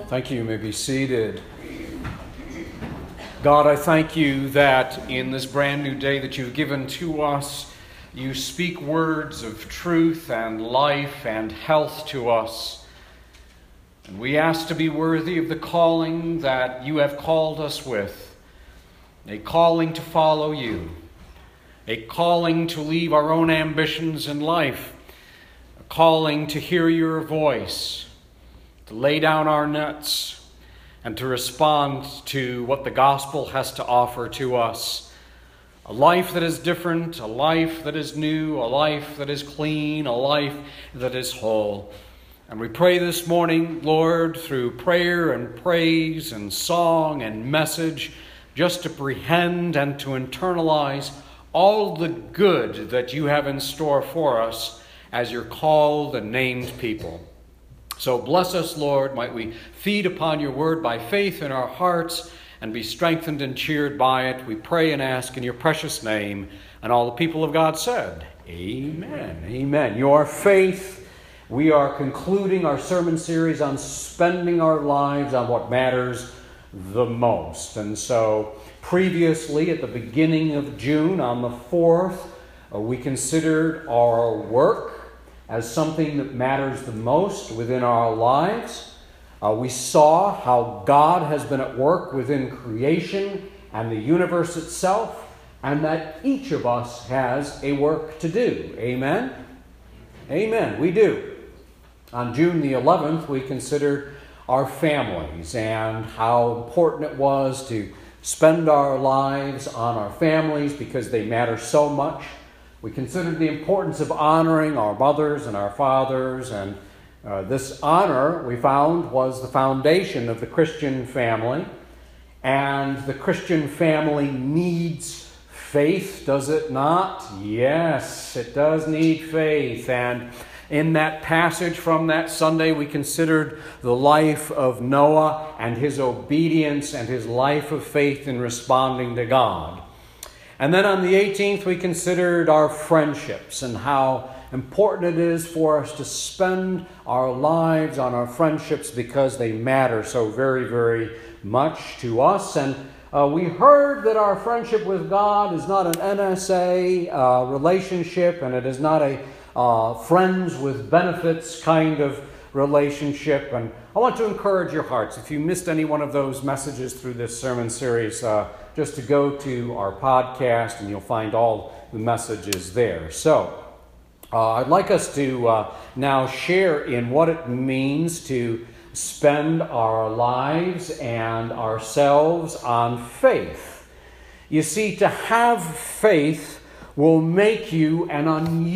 Thank you. You may be seated. God, I thank you that in this brand new day that you've given to us, you speak words of truth and life and health to us. And we ask to be worthy of the calling that you have called us with, a calling to follow you, a calling to leave our own ambitions in life, a calling to hear your voice, to lay down our nets, and to respond to what the gospel has to offer to us. A life that is different, a life that is new, a life that is clean, a life that is whole. And we pray this morning, Lord, through prayer and praise and song and message, just to apprehend and to internalize all the good that you have in store for us as your called and named people. So bless us, Lord. Might we feed upon your word by faith in our hearts and be strengthened and cheered by it. We pray and ask in your precious name. And all the people of God said, Amen. Amen. Your faith. We are concluding our sermon series on spending our lives on what matters the most. And so previously, at the beginning of June, on the 4th, we considered our work as something that matters the most within our lives. We saw how God has been at work within creation and the universe itself, and that each of us has a work to do. Amen? Amen. We do. On June the 11th, we considered our families and how important it was to spend our lives on our families because they matter so much. We considered the importance of honoring our mothers and our fathers, and this honor, we found, was the foundation of the Christian family. And the Christian family needs faith, does it not? Yes, it does need faith. And in that passage from that Sunday, we considered the life of Noah and his obedience and his life of faith in responding to God. And then on the 18th, we considered our friendships and how important it is for us to spend our lives on our friendships because they matter so very, very much to us. And we heard that our friendship with God is not an NSA relationship, and it is not a friends with benefits kind of relationship. And I want to encourage your hearts, if you missed any one of those messages through this sermon series, just to go to our podcast and you'll find all the messages there. So I'd like us to now share in what it means to spend our lives and ourselves on faith. You see, to have faith will make you an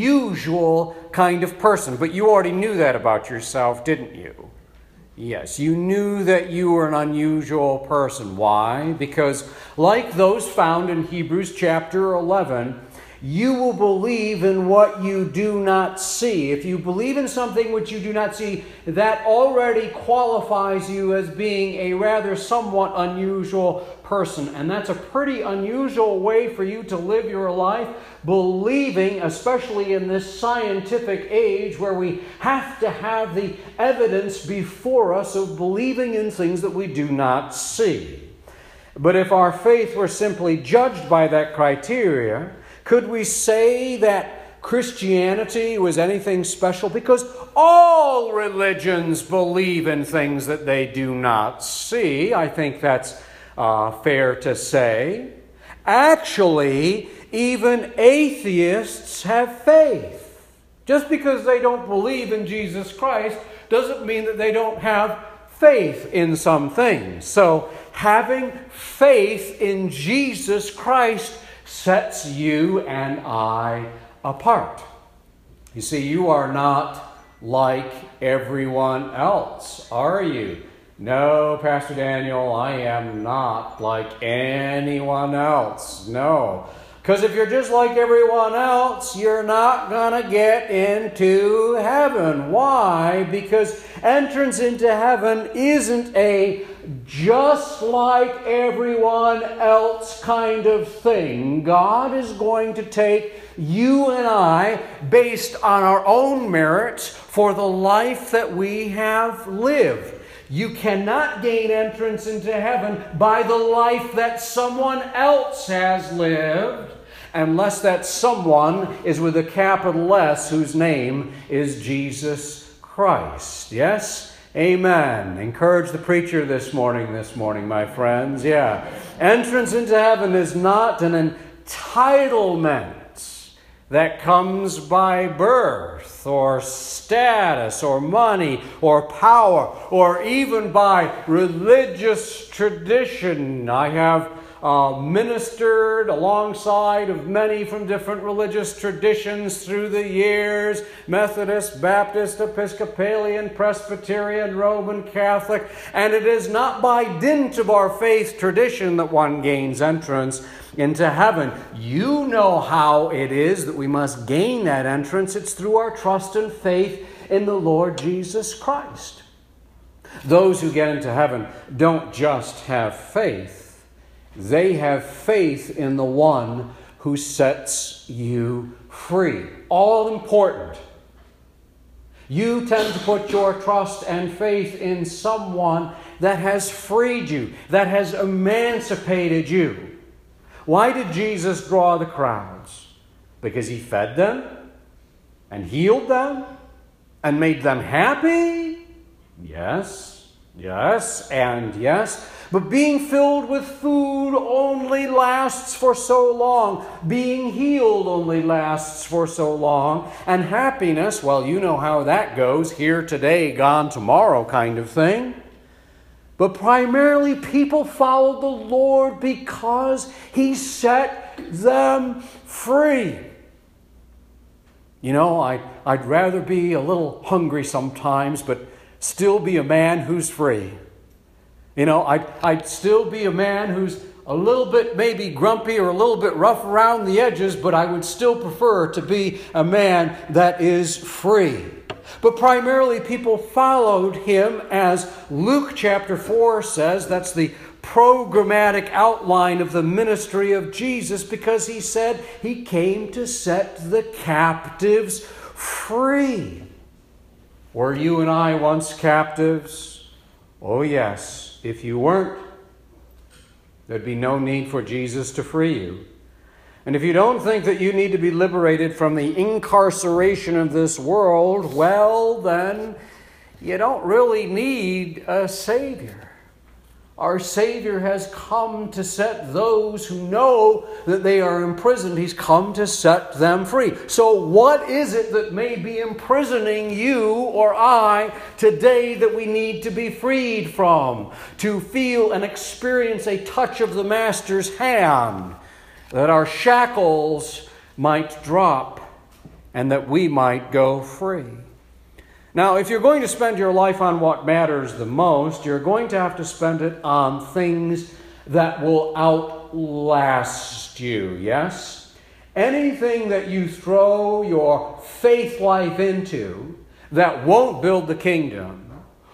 unusual kind of person. But you already knew that about yourself, didn't you? Yes, you knew that you were an unusual person. Why? Because like those found in Hebrews chapter 11, you will believe in what you do not see. If you believe in something which you do not see, that already qualifies you as being a rather somewhat unusual person. And that's a pretty unusual way for you to live your life, believing, especially in this scientific age where we have to have the evidence before us of believing in things that we do not see. But if our faith were simply judged by that criteria, could we say that Christianity was anything special? Because all religions believe in things that they do not see. I think that's fair to say. Actually, even atheists have faith. Just because they don't believe in Jesus Christ doesn't mean that they don't have faith in some things. So, having faith in Jesus Christ sets you and I apart. You see, you are not like everyone else, are you? No, Pastor Daniel, I am not like anyone else. No. Because if you're just like everyone else, you're not going to get into heaven. Why? Because entrance into heaven isn't a just like everyone else kind of thing. God is going to take you and I based on our own merits for the life that we have lived. You cannot gain entrance into heaven by the life that someone else has lived, unless that someone is with a capital S, whose name is Jesus Christ. Yes? Amen. Encourage the preacher this morning, my friends. Yeah. Entrance into heaven is not an entitlement that comes by birth or status or money or power or even by religious tradition. I have ministered alongside of many from different religious traditions through the years: Methodist, Baptist, Episcopalian, Presbyterian, Roman Catholic. And it is not by dint of our faith tradition that one gains entrance into heaven. You know how it is that we must gain that entrance. It's through our trust and faith in the Lord Jesus Christ. Those who get into heaven don't just have faith. They have faith in the one who sets you free. All important. You tend to put your trust and faith in someone that has freed you, that has emancipated you. Why did Jesus draw the crowds? Because he fed them and healed them and made them happy? Yes, and yes. But being filled with food only lasts for so long. Being healed only lasts for so long. And happiness, well, you know how that goes. Here today, gone tomorrow kind of thing. But primarily people followed the Lord because he set them free. You know, I'd rather be a little hungry sometimes, but still be a man who's free. You know, I'd still be a man who's a little bit maybe grumpy or a little bit rough around the edges, but I would still prefer to be a man that is free. But primarily people followed him, as Luke chapter 4 says. That's the programmatic outline of the ministry of Jesus, because he said he came to set the captives free. Were you and I once captives? Oh yes. If you weren't, there'd be no need for Jesus to free you. And if you don't think that you need to be liberated from the incarceration of this world, well, then you don't really need a Savior. Our Savior has come to set those who know that they are imprisoned. He's come to set them free. So what is it that may be imprisoning you or I today that we need to be freed from? To feel and experience a touch of the Master's hand, that our shackles might drop and that we might go free. Now, if you're going to spend your life on what matters the most, you're going to have to spend it on things that will outlast you, yes? Anything that you throw your faith life into that won't build the kingdom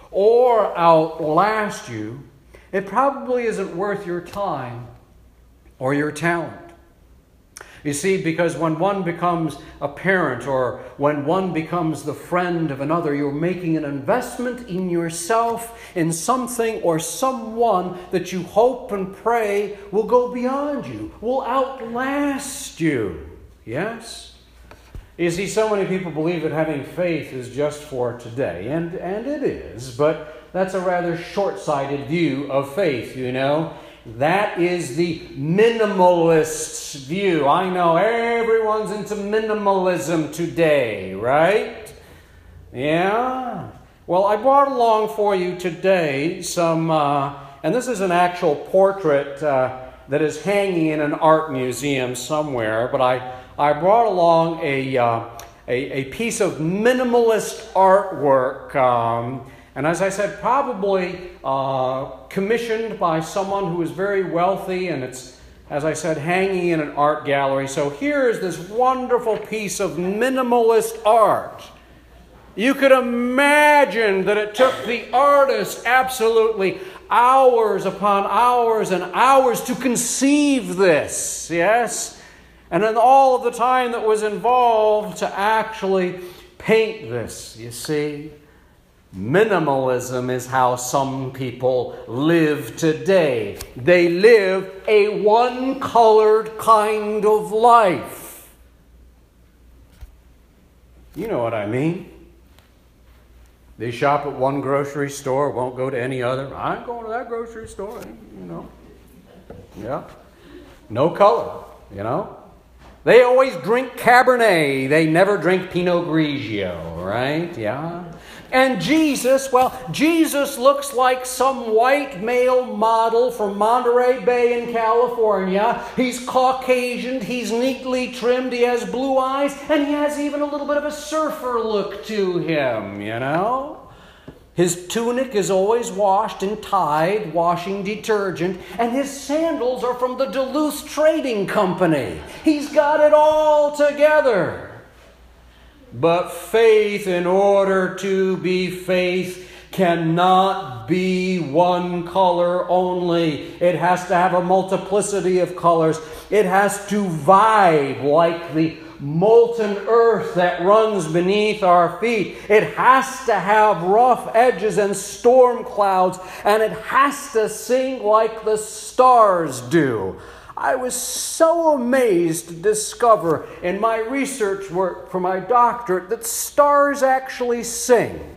or outlast you, it probably isn't worth your time or your talent. You see, because when one becomes a parent or when one becomes the friend of another, you're making an investment in yourself, in something or someone that you hope and pray will go beyond you, will outlast you. Yes? You see, so many people believe that having faith is just for today, and it is, but that's a rather short-sighted view of faith, you know. That is the minimalist's view. I know everyone's into minimalism today, right? Yeah? Well, I brought along for you today some, and this is an actual portrait that is hanging in an art museum somewhere, but I brought along a piece of minimalist artwork, and as I said, probably commissioned by someone who is very wealthy, and it's, as I said, hanging in an art gallery. So here is this wonderful piece of minimalist art. You could imagine that it took the artist absolutely hours upon hours and hours to conceive this, yes? And then all of the time that was involved to actually paint this, you see? Minimalism is how some people live today. They live a one-colored kind of life. You know what I mean? They shop at one grocery store, won't go to any other. I ain't going to that grocery store, you know. Yeah. No color, you know. They always drink Cabernet. They never drink Pinot Grigio, right? Yeah. And Jesus, well, Jesus looks like some white male model from Monterey Bay in California. He's Caucasian, he's neatly trimmed, he has blue eyes, and he has even a little bit of a surfer look to him, you know? His tunic is always washed in Tide washing detergent, and his sandals are from the Duluth Trading Company. He's got it all together. But faith, in order to be faith, cannot be one color only. It has to have a multiplicity of colors. It has to vibe like the molten earth that runs beneath our feet. It has to have rough edges and storm clouds, and it has to sing like the stars do. I was so amazed to discover in my research work for my doctorate that stars actually sing.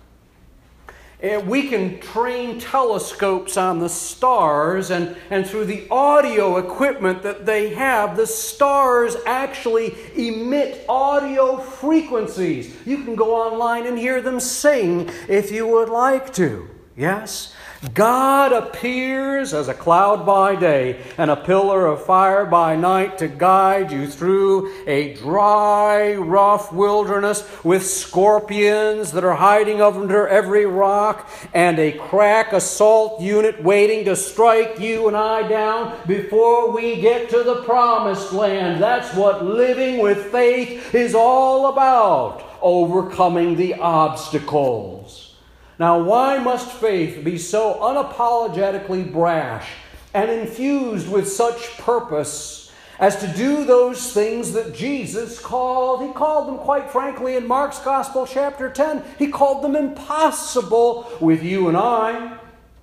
And we can train telescopes on the stars, and through the audio equipment that they have, the stars actually emit audio frequencies. You can go online and hear them sing if you would like to. Yes? God appears as a cloud by day and a pillar of fire by night to guide you through a dry, rough wilderness with scorpions that are hiding under every rock and a crack assault unit waiting to strike you and I down before we get to the promised land. That's what living with faith is all about, overcoming the obstacles. Now, why must faith be so unapologetically brash and infused with such purpose as to do those things that Jesus called? He called them, quite frankly, in Mark's Gospel, chapter 10, he called them impossible with you and I,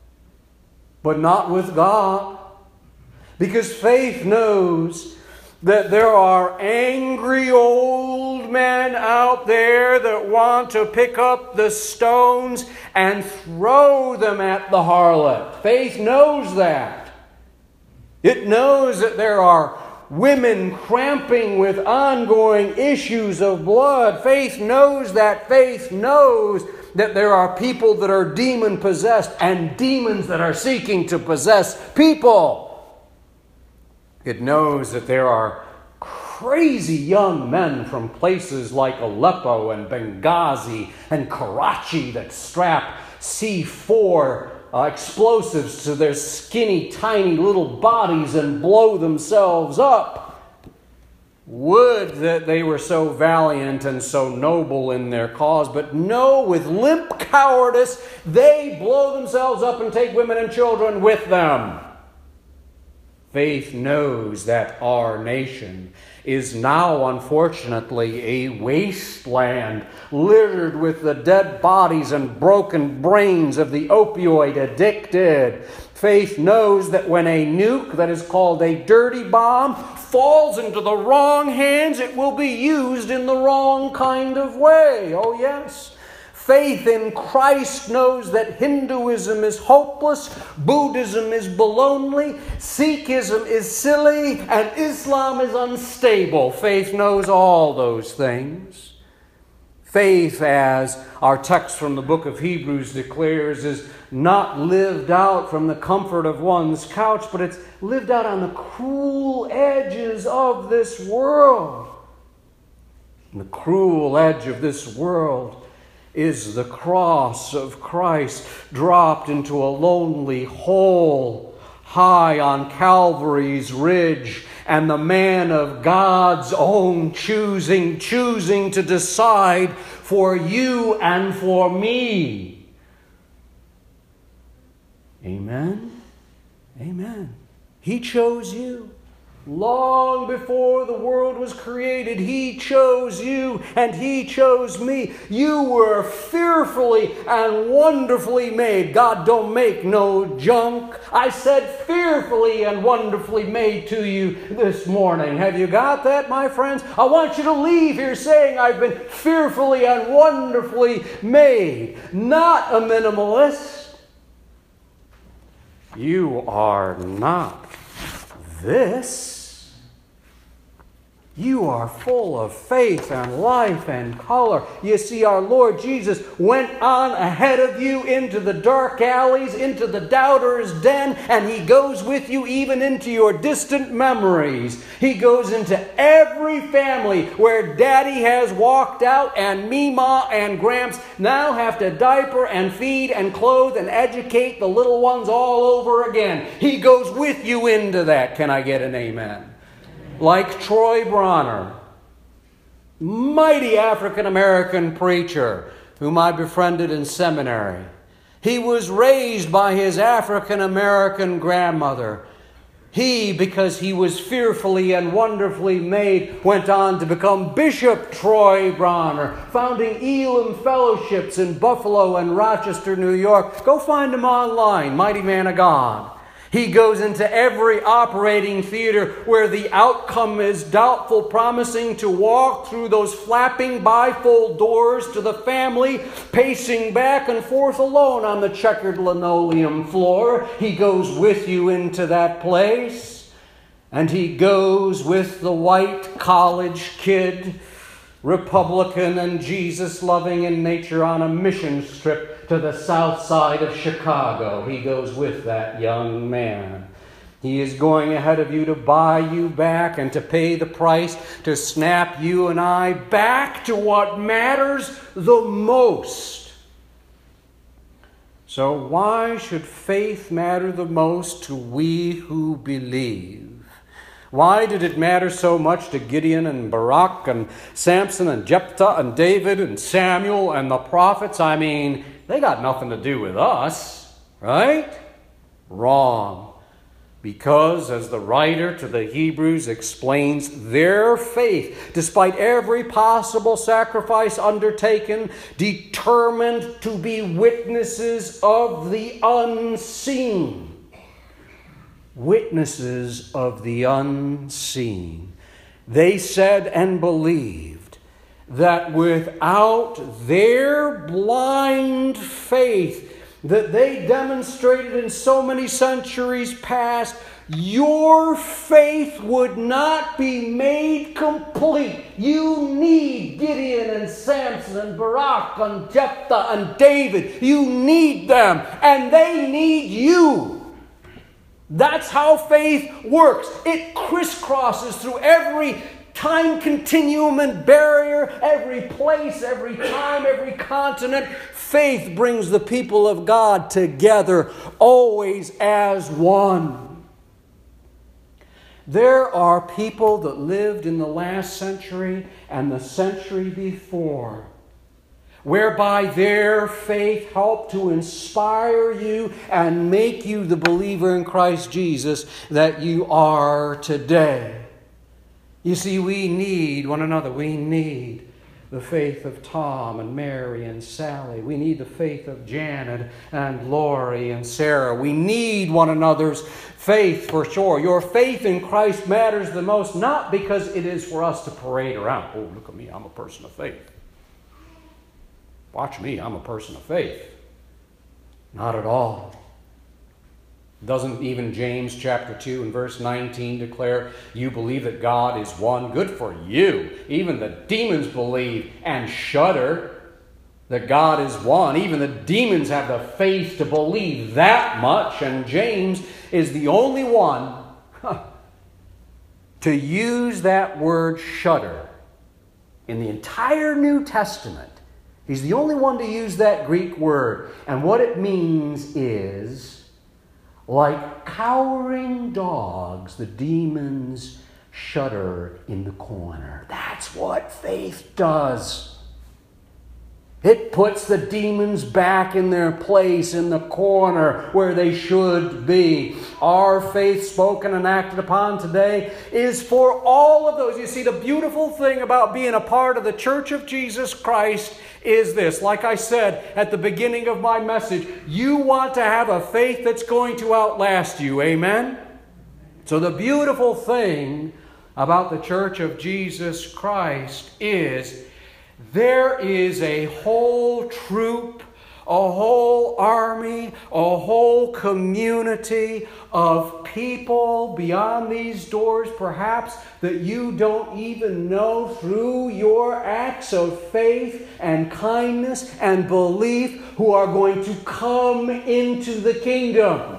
but not with God. Because faith knows that there are angry old men out there that want to pick up the stones and throw them at the harlot. Faith knows that. It knows that there are women cramping with ongoing issues of blood. Faith knows that. Faith knows that there are people that are demon-possessed and demons that are seeking to possess people. It knows that there are crazy young men from places like Aleppo and Benghazi and Karachi that strap C4 explosives to their skinny, tiny little bodies and blow themselves up. Would that they were so valiant and so noble in their cause, but no, with limp cowardice, they blow themselves up and take women and children with them. Faith knows that our nation is now, unfortunately, a wasteland littered with the dead bodies and broken brains of the opioid addicted. Faith knows that when a nuke that is called a dirty bomb falls into the wrong hands, it will be used in the wrong kind of way. Oh, yes. Faith in Christ knows that Hinduism is hopeless, Buddhism is baloney, Sikhism is silly, and Islam is unstable. Faith knows all those things. Faith, as our text from the book of Hebrews declares, is not lived out from the comfort of one's couch, but it's lived out on the cruel edges of this world. And the cruel edge of this world is the cross of Christ dropped into a lonely hole high on Calvary's ridge, and the man of God's own choosing to decide for you and for me. Amen? Amen. He chose you. Long before the world was created, He chose you and He chose me. You were fearfully and wonderfully made. God don't make no junk. I said fearfully and wonderfully made to you this morning. Have you got that, my friends? I want you to leave here saying I've been fearfully and wonderfully made. Not a minimalist. You are not this. You are full of faith and life and color. You see, our Lord Jesus went on ahead of you into the dark alleys, into the doubter's den, and He goes with you even into your distant memories. He goes into every family where Daddy has walked out and Mima and Gramps now have to diaper and feed and clothe and educate the little ones all over again. He goes with you into that. Can I get an amen? Like Troy Bronner, mighty African-American preacher whom I befriended in seminary. He was raised by his African-American grandmother. He, because he was fearfully and wonderfully made, went on to become Bishop Troy Bronner, founding Elam Fellowships in Buffalo and Rochester, New York. Go find him online, mighty man of God. He goes into every operating theater where the outcome is doubtful, promising to walk through those flapping bifold doors to the family, pacing back and forth alone on the checkered linoleum floor. He goes with you into that place. And he goes with the white college kid, Republican and Jesus-loving in nature, on a mission trip to the south side of Chicago. He goes with that young man. He is going ahead of you to buy you back and to pay the price to snap you and I back to what matters the most. So why should faith matter the most to we who believe? Why did it matter so much to Gideon and Barak and Samson and Jephthah and David and Samuel and the prophets? I mean, they got nothing to do with us, right? Wrong. Because, as the writer to the Hebrews explains, their faith, despite every possible sacrifice undertaken, determined to be witnesses of the unseen. Witnesses of the unseen. They said and believed that without their blind faith that they demonstrated in so many centuries past, your faith would not be made complete. You need Gideon and Samson and Barak and Jephthah and David. You need them, and they need you. That's how faith works. It crisscrosses through every time continuum and barrier, every place, every time, every continent. Faith brings the people of God together, always as one. There are people that lived in the last century and the century before, whereby their faith helped to inspire you and make you the believer in Christ Jesus that you are today. You see, we need one another. We need the faith of Tom and Mary and Sally. We need the faith of Janet and Lori and Sarah. We need one another's faith for sure. Your faith in Christ matters the most, not because it is for us to parade around. Oh, look at me, I'm a person of faith. Watch me, I'm a person of faith. Not at all. Doesn't even James chapter 2 and verse 19 declare, you believe that God is one? Good for you. Even the demons believe and shudder that God is one. Even the demons have the faith to believe that much. And James is the only one to use that word shudder in the entire New Testament. He's the only one to use that Greek word. And what it means is, like cowering dogs, the demons shudder in the corner. That's what faith does. It puts the demons back in their place in the corner where they should be. Our faith spoken and acted upon today is for all of those. You see, the beautiful thing about being a part of the Church of Jesus Christ is this. Like I said at the beginning of my message, you want to have a faith that's going to outlast you. Amen? So the beautiful thing about the Church of Jesus Christ is there is a whole troop, a whole army, a whole community of people beyond these doors, perhaps, that you don't even know through your acts of faith and kindness and belief who are going to come into the kingdom.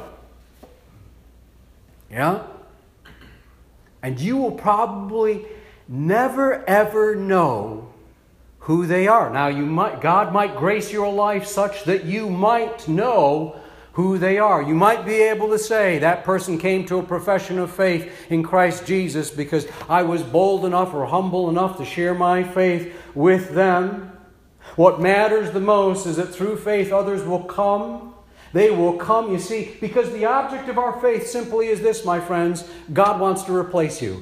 Yeah? And you will probably never ever know who they are. Now, God might grace your life such that you might know who they are. You might be able to say, that person came to a profession of faith in Christ Jesus because I was bold enough or humble enough to share my faith with them. What matters the most is that through faith others will come. They will come, you see, because the object of our faith simply is this, my friends. God wants to replace you.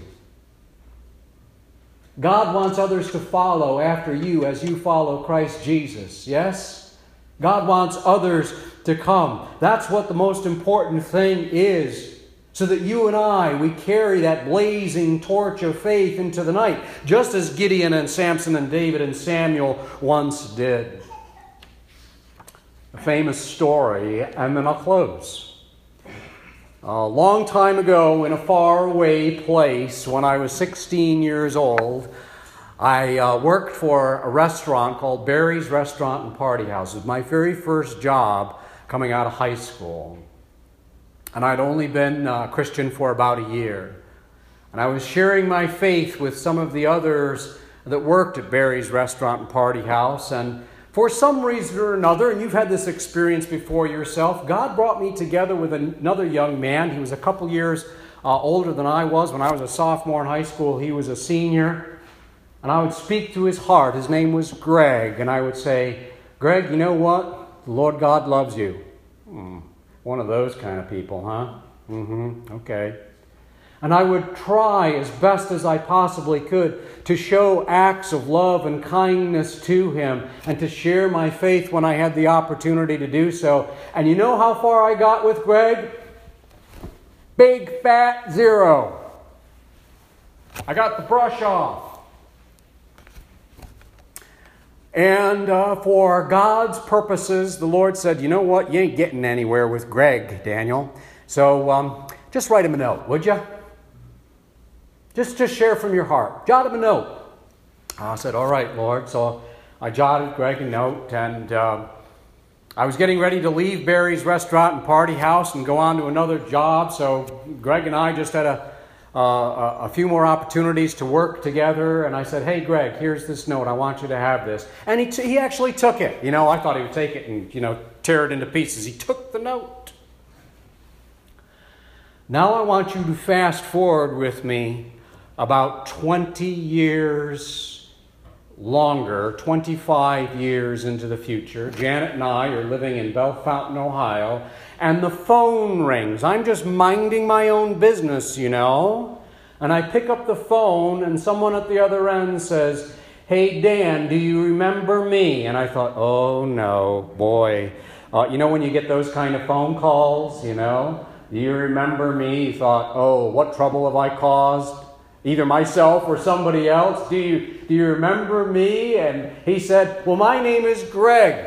God wants others to follow after you as you follow Christ Jesus. Yes? God wants others to come. That's what the most important thing is. So that you and I, we carry that blazing torch of faith into the night. Just as Gideon and Samson and David and Samuel once did. A famous story, and then I'll close. A long time ago in a faraway place, when I was 16 years old, I worked for a restaurant called Barry's Restaurant and Party House. It was my very first job coming out of high school. And I'd only been a Christian for about a year. And I was sharing my faith with some of the others that worked at Barry's Restaurant and Party House. And for some reason or another, and you've had this experience before yourself, God brought me together with another young man. He was a couple years older than I was. When I was a sophomore in high school, he was a senior. And I would speak to his heart. His name was Greg. And I would say, Greg, you know what? The Lord God loves you. One of those kind of people, huh? Okay. And I would try as best as I possibly could to show acts of love and kindness to him and to share my faith when I had the opportunity to do so. And you know how far I got with Greg? Big fat 0. I got the brush off. And for God's purposes, the Lord said, you know what? You ain't getting anywhere with Greg, Daniel. So just write him a note, would you? Just share from your heart. Jot him a note. I said, all right, Lord. So I jotted Greg a note, and I was getting ready to leave Barry's Restaurant and Party House and go on to another job. So Greg and I just had a few more opportunities to work together. And I said, hey, Greg, here's this note. I want you to have this. And he actually took it. You know, I thought he would take it and, tear it into pieces. He took the note. Now I want you to fast forward with me about 20 years longer, 25 years into the future. Janet and I are living in Bellefontaine, Ohio, and the phone rings. I'm just minding my own business, And I pick up the phone, and someone at the other end says, hey, Dan, do you remember me? And I thought, oh, no, boy. When you get those kind of phone calls, do you remember me? You thought, oh, what trouble have I caused? Either myself or somebody else. Do you remember me? And he said, well, my name is Greg.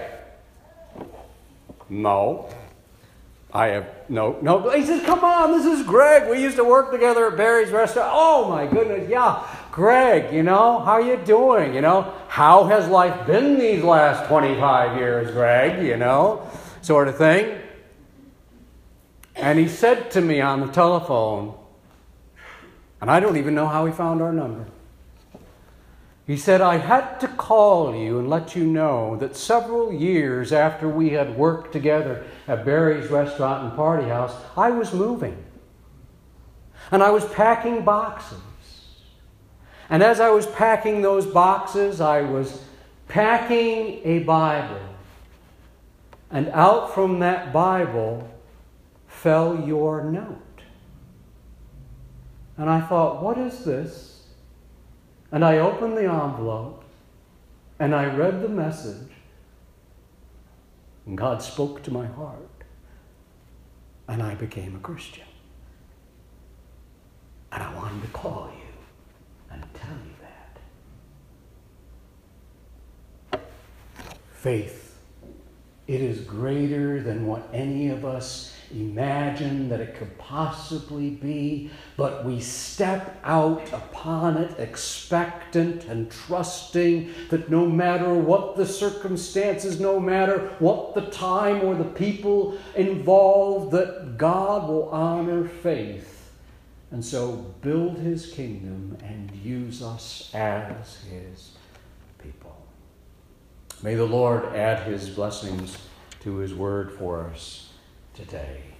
No. I have no. He says, come on, this is Greg. We used to work together at Barry's Restaurant. Oh, my goodness. Yeah, Greg, how are you doing? How has life been these last 25 years, Greg? Sort of thing. And he said to me on the telephone, and I don't even know how he found our number. He said, I had to call you and let you know that several years after we had worked together at Barry's Restaurant and Party House, I was moving. And I was packing boxes. And as I was packing those boxes, I was packing a Bible. And out from that Bible fell your note. And I thought, what is this? And I opened the envelope and I read the message. And God spoke to my heart. And I became a Christian. And I wanted to call you and tell you that. Faith, it is greater than what any of us imagine that it could possibly be, but we step out upon it expectant and trusting that no matter what the circumstances, no matter what the time or the people involved, that God will honor faith and so build his kingdom and use us as his people. May the Lord add his blessings to his word for us today.